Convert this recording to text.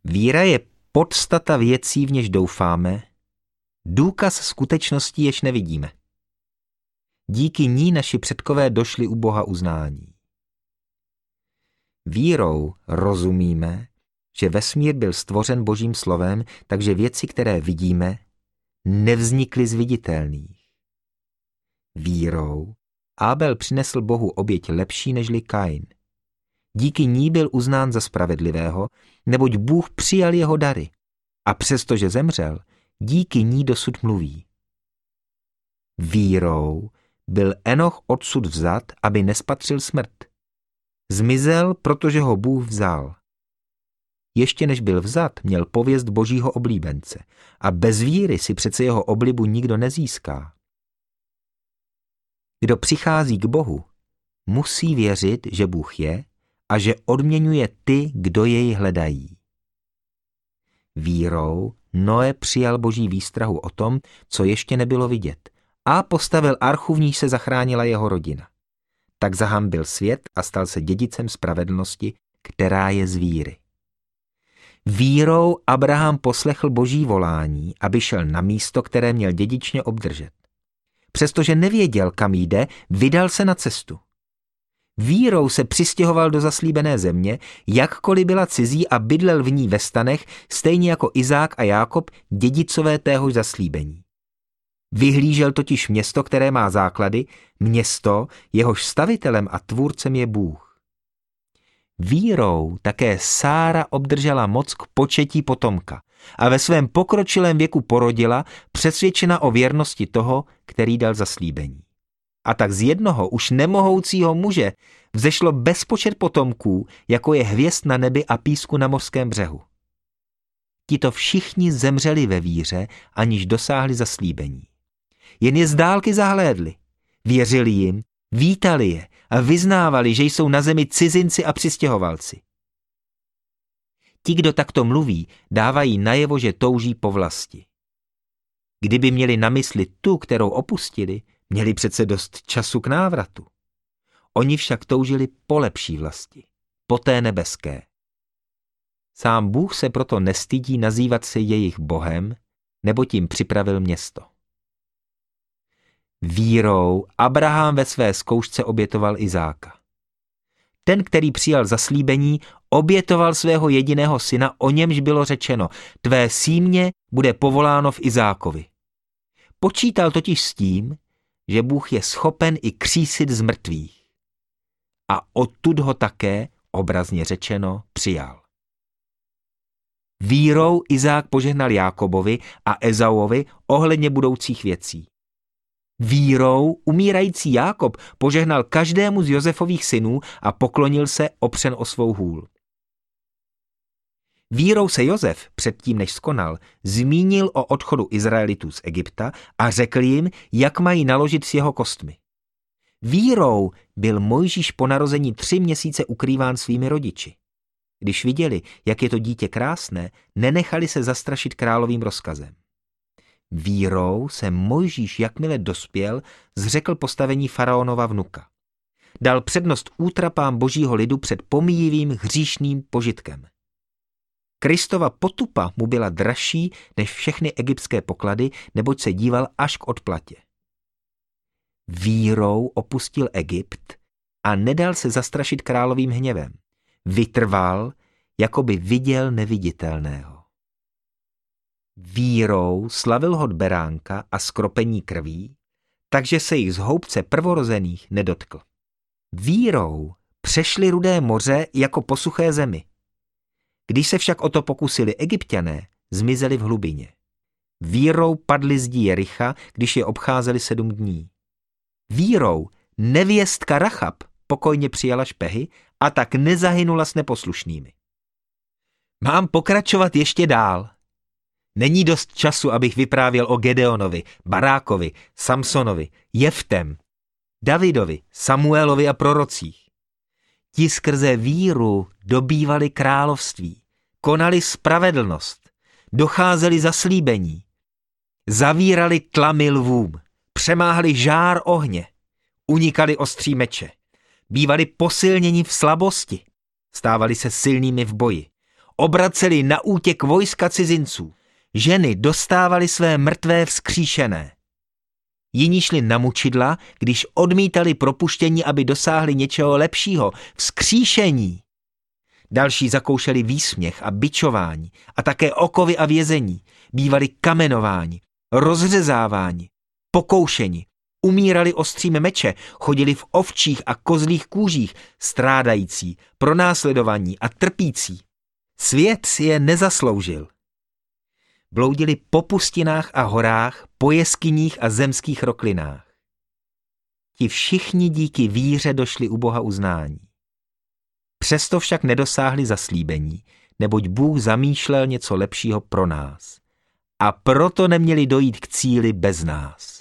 Víra je podstata věcí, v něž doufáme, důkaz skutečností, jež nevidíme. Díky ní naši předkové došli u Boha uznání. Vírou rozumíme, že vesmír byl stvořen Božím slovem, takže věci, které vidíme, nevznikly z viditelných. Vírou Abel přinesl Bohu oběť lepší nežli Kain. Díky ní byl uznán za spravedlivého, neboť Bůh přijal jeho dary. A přestože zemřel, díky ní dosud mluví. Vírou byl Enoch odsud vzat, aby nespatřil smrt. Zmizel, protože ho Bůh vzal. Ještě než byl vzat, měl pověst Božího oblíbence a bez víry si přece jeho oblibu nikdo nezíská. Kdo přichází k Bohu, musí věřit, že Bůh je a že odměňuje ty, kdo jej hledají. Vírou Noé přijal Boží výstrahu o tom, co ještě nebylo vidět, a postavil archu, v níž se zachránila jeho rodina. Tak zahambil svět a stal se dědicem spravedlnosti, která je z víry. Vírou Abraham poslechl Boží volání, aby šel na místo, které měl dědičně obdržet. Přestože nevěděl, kam jde, vydal se na cestu. Vírou se přistěhoval do zaslíbené země, jakkoliv byla cizí, a bydlel v ní ve stanech, stejně jako Izák a Jákob, dědicové téhož zaslíbení. Vyhlížel totiž město, které má základy, město, jehož stavitelem a tvůrcem je Bůh. Vírou také Sára obdržela moc k početí potomka a ve svém pokročilém věku porodila, přesvědčena o věrnosti toho, který dal zaslíbení. A tak z jednoho už nemohoucího muže vzešlo bezpočet potomků, jako je hvězd na nebi a písku na mořském břehu. Tito všichni zemřeli ve víře, aniž dosáhli zaslíbení. Jen je z dálky zahlédli, věřili jim, vítali je a vyznávali, že jsou na zemi cizinci a přistěhovalci. Ti, kdo takto mluví, dávají najevo, že touží po vlasti. Kdyby měli na mysli tu, kterou opustili, měli přece dost času k návratu. Oni však toužili po lepší vlasti, po té nebeské. Sám Bůh se proto nestydí nazývat se jejich Bohem, nebo tím připravil město. Vírou Abraham ve své zkoušce obětoval Izáka. Ten, který přijal zaslíbení, obětoval svého jediného syna, o němž bylo řečeno: tvé símě bude povoláno v Izákovi. Počítal totiž s tím, že Bůh je schopen i křísit z mrtvých. A odtud ho také, obrazně řečeno, přijal. Vírou Izák požehnal Jákobovi a Ezauovi ohledně budoucích věcí. Vírou umírající Jákob požehnal každému z Josefových synů a poklonil se opřen o svou hůl. Vírou se Josef, předtím než skonal, zmínil o odchodu Izraelitů z Egypta a řekl jim, jak mají naložit s jeho kostmi. Vírou byl Mojžíš po narození 3 měsíce ukrýván svými rodiči. Když viděli, jak je to dítě krásné, nenechali se zastrašit královým rozkazem. Vírou se Mojžíš, jakmile dospěl, zřekl postavení faraonova vnuka. Dal přednost útrapám božího lidu před pomíjivým hříšným požitkem. Kristova potupa mu byla dražší než všechny egyptské poklady, neboť se díval až k odplatě. Vírou opustil Egypt a nedal se zastrašit královým hněvem. Vytrval, jako by viděl neviditelného. Vírou slavil hod beránka a skropení krví, takže se jich z houbce prvorozených nedotkl. Vírou přešli Rudé moře jako po suché zemi. Když se však o to pokusili Egypťané, zmizeli v hlubině. Vírou padli zdí Jericha, když je obcházeli 7 dní. Vírou nevěstka Rachab pokojně přijala špehy a tak nezahynula s neposlušnými. Mám pokračovat ještě dál. Není dost času, abych vyprávěl o Gedeonovi, Barákovi, Samsonovi, Jeftem, Davidovi, Samuelovi a prorocích. Ti skrze víru dobývali království, konali spravedlnost, docházeli zaslíbení, zavírali tlamy lvům, přemáhli žár ohně, unikali ostří meče, bývali posilněni v slabosti, stávali se silnými v boji, obraceli na útěk vojska cizinců. Ženy dostávaly své mrtvé vzkříšené. Jiní šli na mučidla, když odmítali propuštění, aby dosáhli něčeho lepšího, vzkříšení. Další zakoušeli výsměch a bičování a také okovy a vězení, bývali kamenováni, rozřezáváni, pokoušeni, umírali ostřím meče, chodili v ovčích a kozlích kůžích, strádající, pronásledovaní a trpící. Svět si je nezasloužil. Bloudili po pustinách a horách, po jeskyních a zemských roklinách. Ti všichni díky víře došli u Boha uznání. Přesto však nedosáhli zaslíbení, neboť Bůh zamýšlel něco lepšího pro nás. A proto neměli dojít k cíli bez nás.